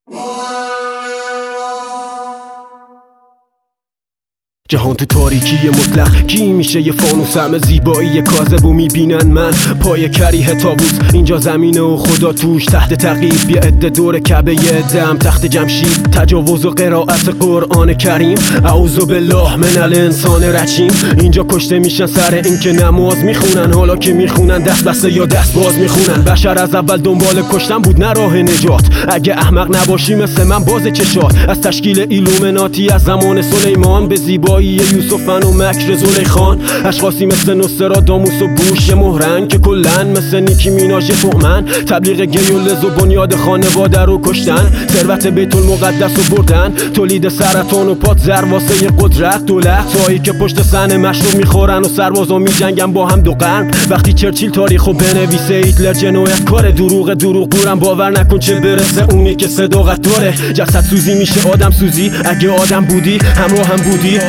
جهان تو تاریکی مطلق کی میشه یه فانوس همه زیبایی کاذب و میبینن من پای کریه تابوت اینجا زمینه و خدا توش تحت تعقیب یه عده دور کعبه یه عده هم تخت جمشید تجاوز و قرائت قرآن کریم اعوذ بالله من الانسان رجیم اینجا کشته میشن سر اینکه نماز میخونن حالا که میخونن دست بسته یا دست باز میخونن بشر از اول دنبال کشتن بود نه راه نجات اگه احمق نباشی مثل من باز چشات از تشکیل ایلومناتی از زمان سلیمان به زیبایی یوسفن و مکر زلیخان اشخاصی مثل نوستراداموس و بوش مهرنگ که کلن مثل نیکی میناژ تؤمن تبلیغ گی و لز و بنیاد خانواده رو کشتن ثروت بیت المقدس رو بردن تولید سرطان و پادزر واسه قدرت دولت هایی که پشت صحنه مشروب میخورن و سربازا میجنگن با هم دو قرن وقتی چرچیل تاریخو بنویسه هیتلر جنایتکار دروغ دورم باور نکن چه برسه اونی که صداقت داره جسد سوزی میشه آدم سوزی اگه آدم بودی همراه هم بودی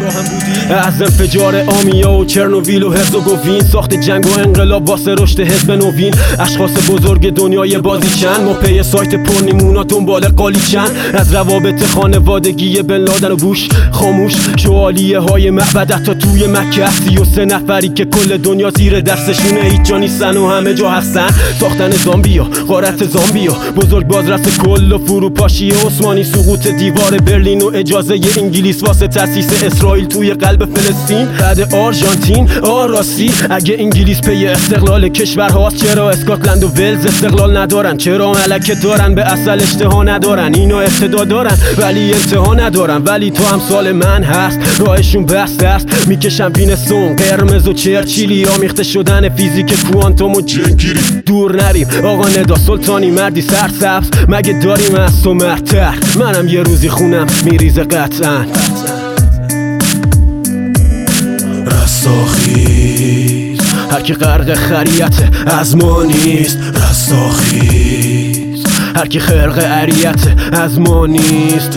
از انفجار آمیا و چرنوبیل و هرزوگوین ساخت جنگ و انقلاب واسه رشد حزب نوین اشخاص بزرگ دنیای بازیچن ما پی سایت پرنیمونا دنبال قالیچن از روابط خانوادگی بن لادن و بوش خاموش شوالیه های معبدت تا توی مکه 33 نفری که کل دنیا زیر دستشونه هیچ جا نیستن و همه جا هستن ساختن زامبیا غارت زامبیا بزرگ بازرس کل و فروپاشی عثمانی سقوط دیوار برلین و اجازه انگلیس واسه تأسیس اسرائیل توی قلب فلسطین بعد آرژانتین راستی اگه انگلیس پی استقلال کشورهاست چرا اسکاتلند و ولز استقلال ندارن چرا ملکه دارن به اصل اشتها ندارن اینا ابتدا دارن ولی انتها ندارن ولی تو هم سال من هست راهشون بسته است میکشن بینستون قرمز و چرچیلی آمیخته شدن فیزیک کوانتوم و جنگیری دور نریم آقا ندا سلطانی مردی سرسبز مگه داریم از تو مرتر منم یه روزی خونم میریزه قطعا رستاخیز هر کی غرق خریت از ما نیست رستاخیز هر کی خرق عریت از ما نیست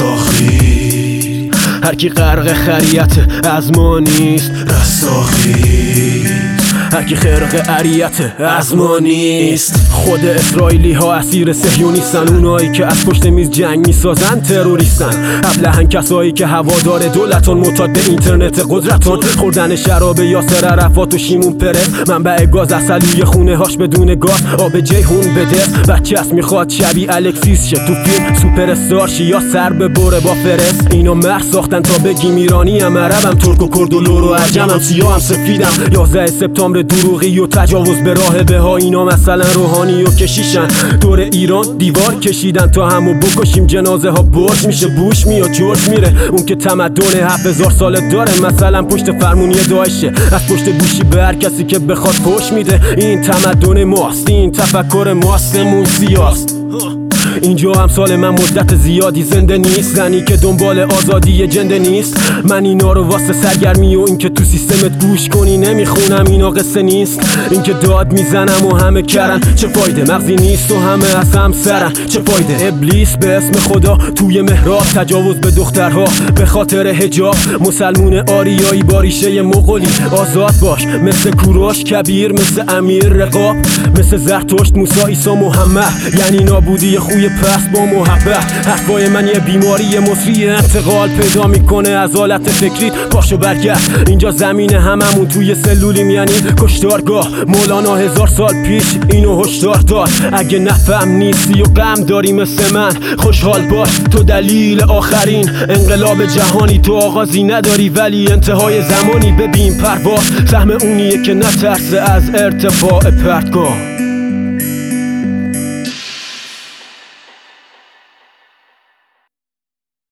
رستاخیز هر کی غرق خریت از ما نیست رستاخیز هر کی خرق عریت از ما نیست خود اسرائیلی ها اسیر صهیونیستن اونایی که از پشت میز جنگ میسازن تروریستن ابلهن کسایی که هوادار دولتان معتاد به اینترنت قدرتان خوردن شراب یاسر عرفات و شیمون پرس منبع گاز اصلوی خونه هاش بدون گاز آب جیهون بده بچه است میخواد شبیه الکسیس شه تو فیلم سوپر استار شی یا سر به بره با فرس اینا مرد ساختن تا بگیم ایرانی ام عربم ترک و کرد و لور و عجمم سیاهم سفیدم 11 سپتامبر دروغی و تجاوز به راهبه ها اینا مثلا روحانی و کشیشن دور ایران دیوار کشیدن تا همو بکشیم جنازه ها برج میشه بوش میاد جورج میره اون که تمدن 7000 ساله داره مثلا پشت فرمونی داعشه از پشت گوشی به هر کسی که بخواد پشت میده این تمدن ماست این تفکر ماست موسیاست اینجا هم سال من مدت زیادی زنده نیست زنی که دنبال آزادی جنده نیست من اینا رو واسه سرگرمی و این که تو سیستمت گوش کنی نمیخونم اینا قصه نیست این که داد میزنم و همه کرن چه فایده مغزی نیست و همه از هم سرن چه فایده ابلیس به اسم خدا توی محراب تجاوز به دخترها به خاطر حجاب مسلمون آریایی با ریشه مغولی آزاد باش مثل کوروش کبیر مثل امیر رقاب مثل زرتشت موسی عیسی محمد یعنی نابودی خوی پس با محبت حرفای من یه بیماری مصری انتقال پیدا میکنه از حالت فکری پاشو برگرد اینجا زمین هممون توی سلولیم یعنی کشتارگاه مولانا 1000 سال پیش اینو هشدار داد اگه نفهم نیستی و غم داری مثل من خوشحال باش تو دلیل آخرین انقلاب جهانی تو آغازی نداری ولی انتهای زمانی ببین پرواز سهم اونیه که نترسه از ارتفاع پرتگاه